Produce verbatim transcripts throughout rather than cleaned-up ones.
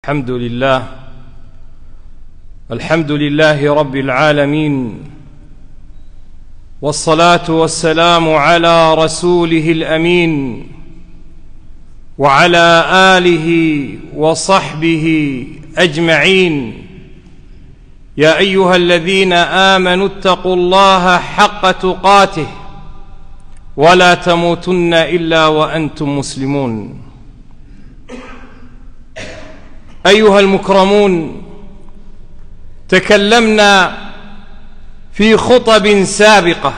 الحمد لله الحمد لله رب العالمين، والصلاة والسلام على رسوله الأمين وعلى آله وصحبه أجمعين. يا أيها الذين آمنوا اتقوا الله حق تقاته ولا تموتن إلا وأنتم مسلمون. أيها المكرمون، تكلمنا في خطب سابقة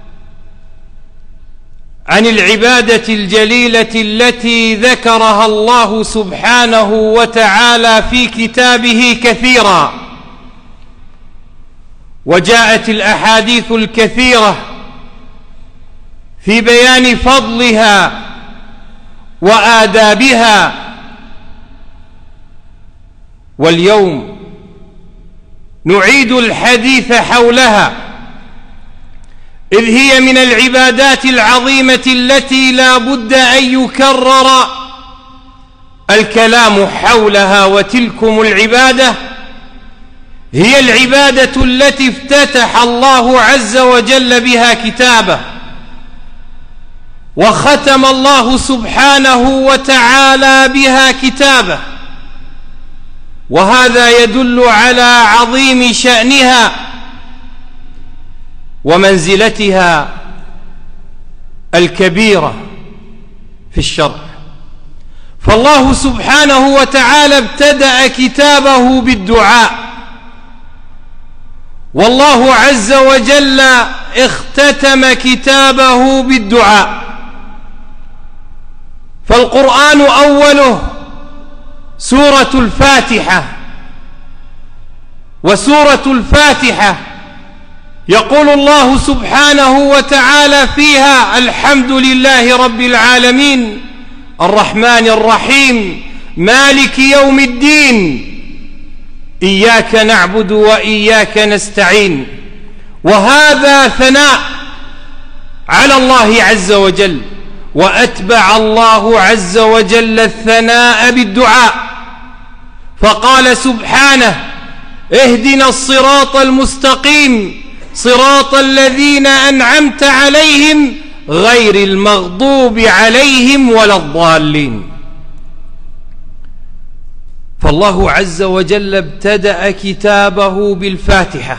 عن العبادة الجليلة التي ذكرها الله سبحانه وتعالى في كتابه كثيرا، وجاءت الأحاديث الكثيرة في بيان فضلها وآدابها. واليوم نعيد الحديث حولها، إذ هي من العبادات العظيمة التي لا بد أن يكرر الكلام حولها. وتلكم العبادة هي العبادة التي افتتح الله عز وجل بها كتابه، وختم الله سبحانه وتعالى بها كتابه، وهذا يدل على عظيم شأنها ومنزلتها الكبيرة في الشرع. فالله سبحانه وتعالى ابتدأ كتابه بالدعاء، والله عز وجل اختتم كتابه بالدعاء. فالقرآن أوله سورة الفاتحة، وسورة الفاتحة يقول الله سبحانه وتعالى فيها: الحمد لله رب العالمين الرحمن الرحيم مالك يوم الدين إياك نعبد وإياك نستعين. وهذا ثناء على الله عز وجل، وأتبع الله عز وجل الثناء بالدعاء، فقال سبحانه: اهدنا الصراط المستقيم صراط الذين أنعمت عليهم غير المغضوب عليهم ولا الضالين. فالله عز وجل ابتدأ كتابه بالفاتحة،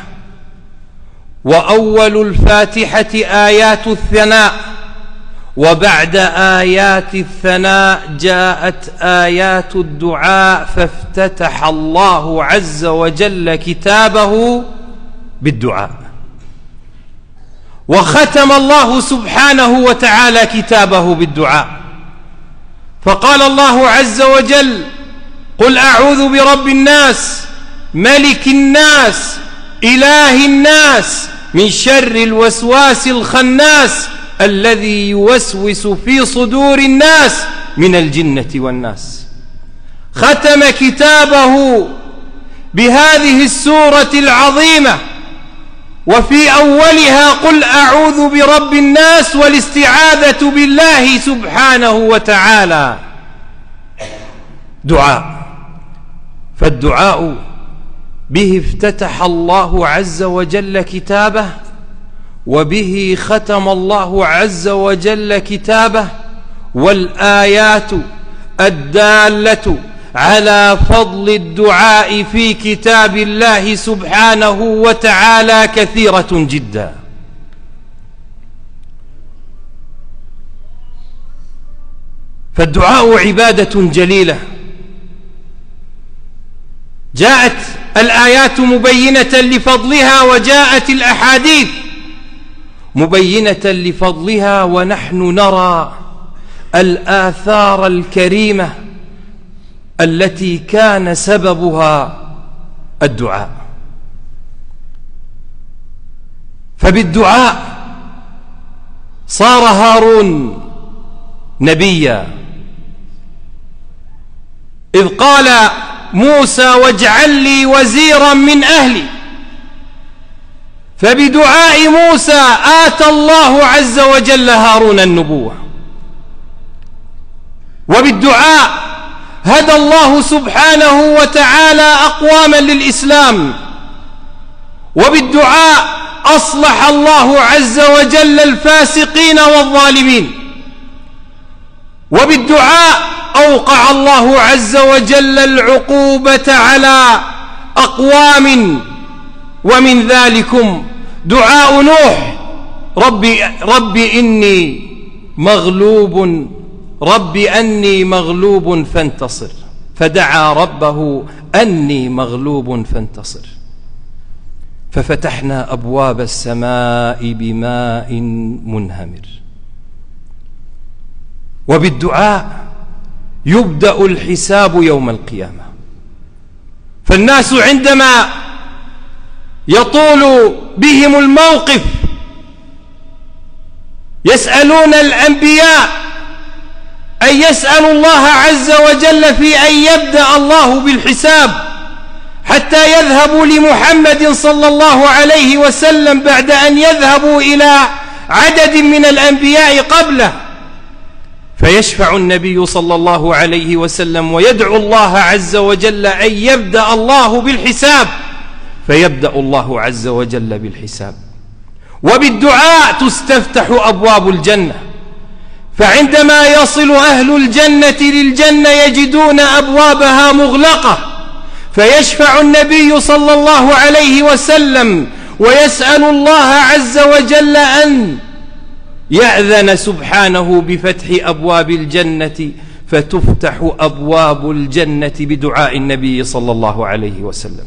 وأول الفاتحة آيات الثناء، وبعد آيات الثناء جاءت آيات الدعاء، فافتتح الله عز وجل كتابه بالدعاء، وختم الله سبحانه وتعالى كتابه بالدعاء. فقال الله عز وجل: قل أعوذ برب الناس ملك الناس إله الناس من شر الوسواس الخناس الذي يوسوس في صدور الناس من الجنة والناس. ختم كتابه بهذه السورة العظيمة، وفي أولها قل أعوذ برب الناس، والاستعاذة بالله سبحانه وتعالى دعاء. فالدعاء به افتتح الله عز وجل كتابه، وبه ختم الله عز وجل كتابه. والآيات الدالة على فضل الدعاء في كتاب الله سبحانه وتعالى كثيرة جدا. فالدعاء عبادة جليلة، جاءت الآيات مبينة لفضلها، وجاءت الأحاديث مبينة لفضلها، ونحن نرى الآثار الكريمة التي كان سببها الدعاء. فبالدعاء صار هارون نبيا، إذ قال موسى: واجعل لي وزيرا من أهلي. فبدعاء موسى آتى الله عز وجل هارون النبوة، وبالدعاء هدى الله سبحانه وتعالى أقواما للإسلام، وبالدعاء أصلح الله عز وجل الفاسقين والظالمين، وبالدعاء أوقع الله عز وجل العقوبة على أقوام، ومن ذلكم دعاء نوح: ربي, ربي إني مغلوب ربي أني مغلوب فانتصر، فدعا ربه أني مغلوب فانتصر، ففتحنا أبواب السماء بماء منهمر. وبالدعاء يبدأ الحساب يوم القيامة. فالناس عندما يطول بهم الموقف يسألون الأنبياء أن يسألوا الله عز وجل في أن يبدأ الله بالحساب، حتى يذهبوا لمحمد صلى الله عليه وسلم بعد أن يذهبوا إلى عدد من الأنبياء قبله، فيشفع النبي صلى الله عليه وسلم ويدعو الله عز وجل أن يبدأ الله بالحساب، فيبدأ الله عز وجل بالحساب. وبالدعاء تستفتح أبواب الجنة، فعندما يصل أهل الجنة للجنة يجدون أبوابها مغلقة، فيشفع النبي صلى الله عليه وسلم ويسأل الله عز وجل أن يأذن سبحانه بفتح أبواب الجنة، فتفتح أبواب الجنة بدعاء النبي صلى الله عليه وسلم.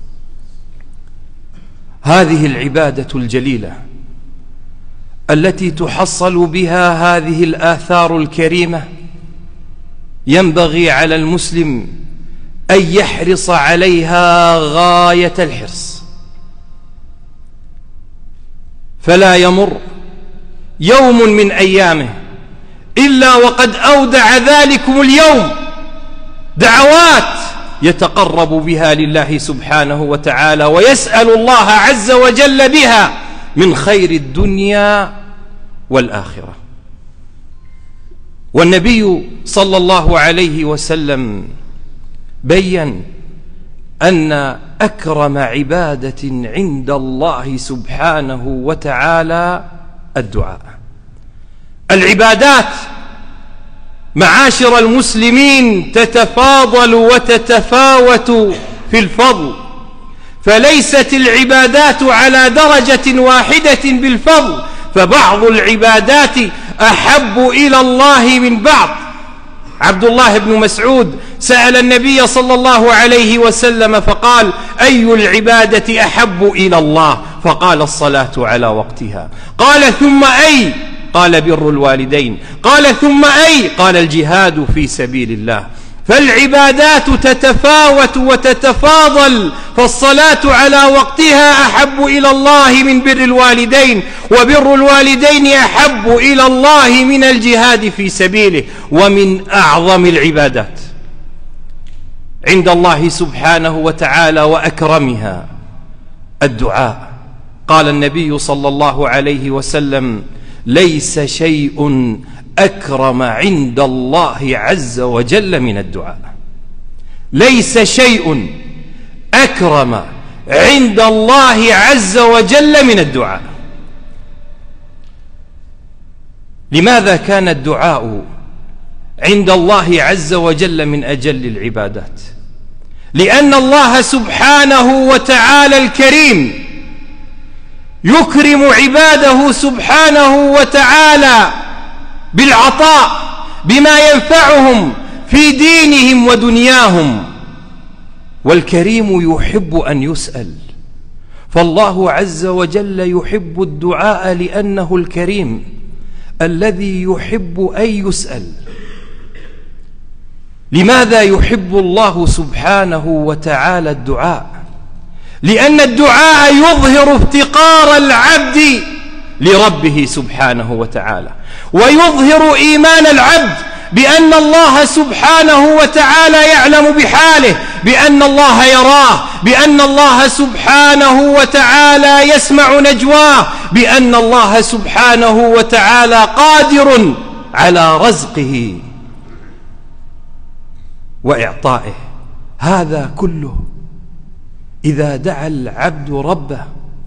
هذه العبادة الجليلة التي تحصل بها هذه الآثار الكريمة ينبغي على المسلم أن يحرص عليها غاية الحرص، فلا يمر يوم من أيامه إلا وقد أودع ذلكم اليوم دعوات يتقرب بها لله سبحانه وتعالى، ويسأل الله عز وجل بها من خير الدنيا والآخرة. والنبي صلى الله عليه وسلم بيّن أن أكرم عبادة عند الله سبحانه وتعالى الدعاء. العبادات معاشر المسلمين تتفاضل وتتفاوت في الفضل، فليست العبادات على درجة واحدة بالفضل، فبعض العبادات أحب إلى الله من بعض. عبد الله بن مسعود سأل النبي صلى الله عليه وسلم فقال: أي العبادة أحب إلى الله؟ فقال: الصلاة على وقتها. قال: ثم أي؟ قال: بر الوالدين. قال: ثم أي؟ قال: الجهاد في سبيل الله. فالعبادات تتفاوت وتتفاضل، فالصلاة على وقتها أحب إلى الله من بر الوالدين، وبر الوالدين أحب إلى الله من الجهاد في سبيله. ومن أعظم العبادات عند الله سبحانه وتعالى وأكرمها الدعاء. قال النبي صلى الله عليه وسلم: ليس شيء أكرم عند الله عز وجل من الدعاء. ليس شيء أكرم عند الله عز وجل من الدعاء. لماذا كان الدعاء عند الله عز وجل من أجل العبادات؟ لأن الله سبحانه وتعالى الكريم يكرم عباده سبحانه وتعالى بالعطاء بما ينفعهم في دينهم ودنياهم، والكريم يحب أن يسأل، فالله عز وجل يحب الدعاء لأنه الكريم الذي يحب أن يسأل. لماذا يحب الله سبحانه وتعالى الدعاء؟ لأن الدعاء يظهر افتقار العبد لربه سبحانه وتعالى، ويظهر إيمان العبد بأن الله سبحانه وتعالى يعلم بحاله، بأن الله يراه، بأن الله سبحانه وتعالى يسمع نجواه، بأن الله سبحانه وتعالى قادر على رزقه. وإعطائه. هذا كله إذا دعا العبد ربه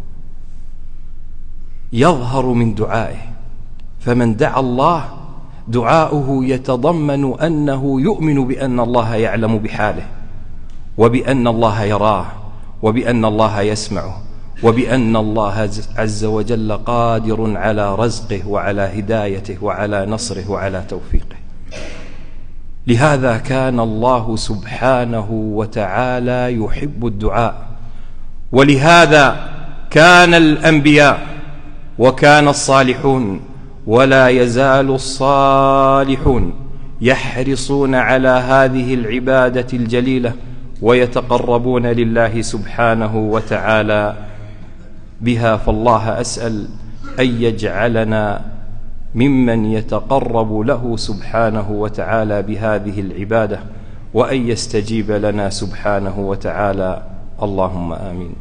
يظهر من دعائه. فمن دعا الله دعاؤه يتضمن أنه يؤمن بأن الله يعلم بحاله، وبأن الله يراه، وبأن الله يسمعه، وبأن الله عز وجل قادر على رزقه وعلى هدايته وعلى نصره وعلى توفيقه. لهذا كان الله سبحانه وتعالى يحب الدعاء، ولهذا كان الأنبياء وكان الصالحون ولا يزال الصالحون يحرصون على هذه العبادة الجليلة ويتقربون لله سبحانه وتعالى بها. فالله أسأل أن يجعلنا ممن يتقرب له سبحانه وتعالى بهذه العبادة، وأن يستجيب لنا سبحانه وتعالى. اللهم آمين.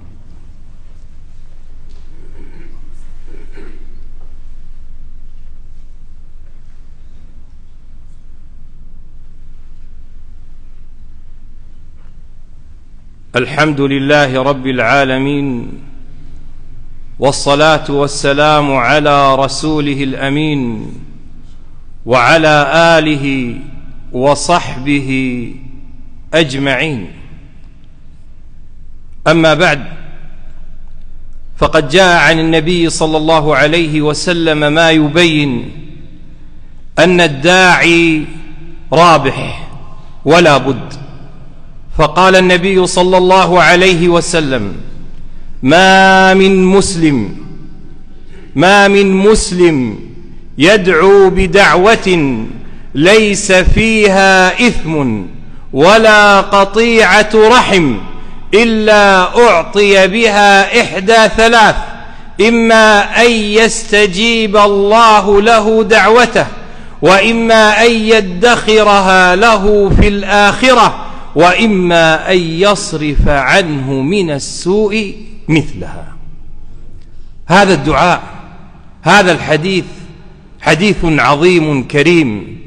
الحمد لله رب العالمين، والصلاة والسلام على رسوله الأمين وعلى آله وصحبه أجمعين. أما بعد، فقد جاء عن النبي صلى الله عليه وسلم ما يبين أن الداعي رابح ولا بد. فقال النبي صلى الله عليه وسلم: ما من مسلم ما من مسلم يدعو بدعوة ليس فيها إثم ولا قطيعة رحم إلا أعطي بها إحدى ثلاث: إما أن يستجيب الله له دعوته، وإما أن يدخرها له في الآخرة، وإما أن يصرف عنه من السوء مثلها. هذا الدعاء، هذا الحديث حديث عظيم كريم،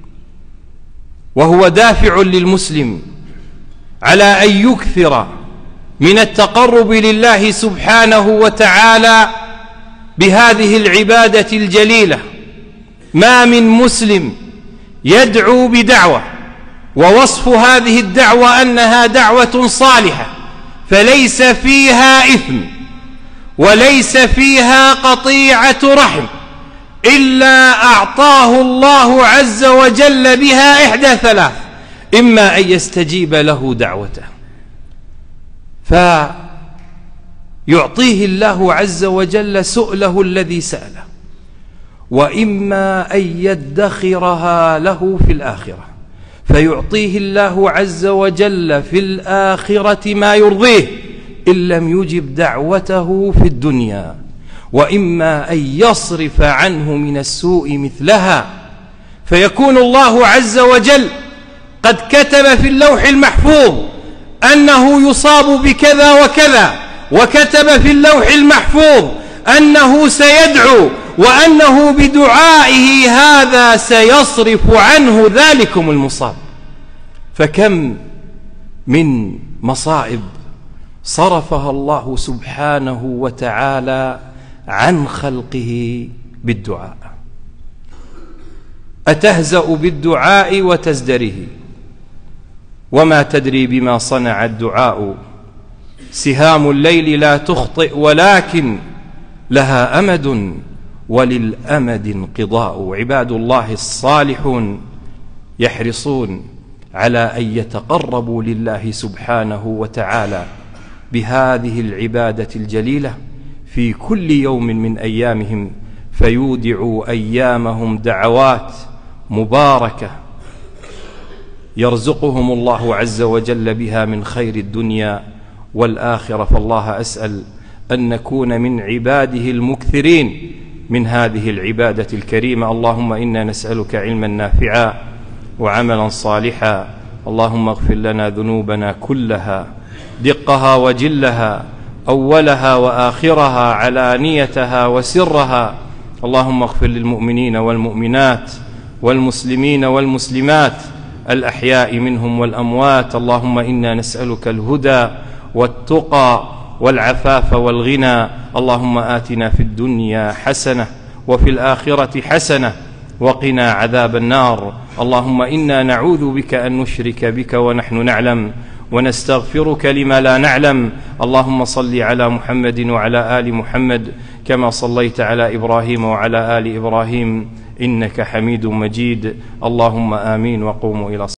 وهو دافع للمسلم على أن يكثر من التقرب لله سبحانه وتعالى بهذه العبادة الجليلة. ما من مسلم يدعو بدعوة، ووصف هذه الدعوة أنها دعوة صالحة، فليس فيها إثم وليس فيها قطيعة رحم، إلا أعطاه الله عز وجل بها إحدى ثلاث: إما أن يستجيب له دعوته فيعطيه الله عز وجل سؤله الذي سأله، وإما أن يدخرها له في الآخرة فيعطيه الله عز وجل في الآخرة ما يرضيه إن لم يجب دعوته في الدنيا، وإما أن يصرف عنه من السوء مثلها، فيكون الله عز وجل قد كتب في اللوح المحفوظ أنه يصاب بكذا وكذا، وكتب في اللوح المحفوظ أنه سيدعو، وأنه بدعائه هذا سيصرف عنه ذلكم المصاب. فكم من مصائب صرفها الله سبحانه وتعالى عن خلقه بالدعاء. أتهزأ بالدعاء وتزدره، وما تدري بما صنع الدعاء. سهام الليل لا تخطئ ولكن لها أمد، وللأمد انقضاء. عباد الله الصالحون يحرصون على أن يتقربوا لله سبحانه وتعالى بهذه العبادة الجليلة في كل يوم من أيامهم، فيودعوا أيامهم دعوات مباركة يرزقهم الله عز وجل بها من خير الدنيا والآخرة. فالله أسأل أن نكون من عباده المكثرين من هذه العبادة الكريمة. اللهم إنا نسألك علما نافعا وعملا صالحا. اللهم اغفر لنا ذنوبنا كلها، دقها وجلها، أولها وآخرها، علانيتها وسرها. اللهم اغفر للمؤمنين والمؤمنات والمسلمين والمسلمات الأحياء منهم والأموات. اللهم إنا نسألك الهدى والتقى والعفاف والغنى. اللهم آتنا في الدنيا حسنة وفي الآخرة حسنة وقنا عذاب النار. اللهم إنا نعوذ بك أن نشرك بك ونحن نعلم ونستغفرك لما لا نعلم. اللهم صل على محمد وعلى آل محمد كما صليت على إبراهيم وعلى آل إبراهيم إنك حميد مجيد. اللهم آمين وقوموا إلى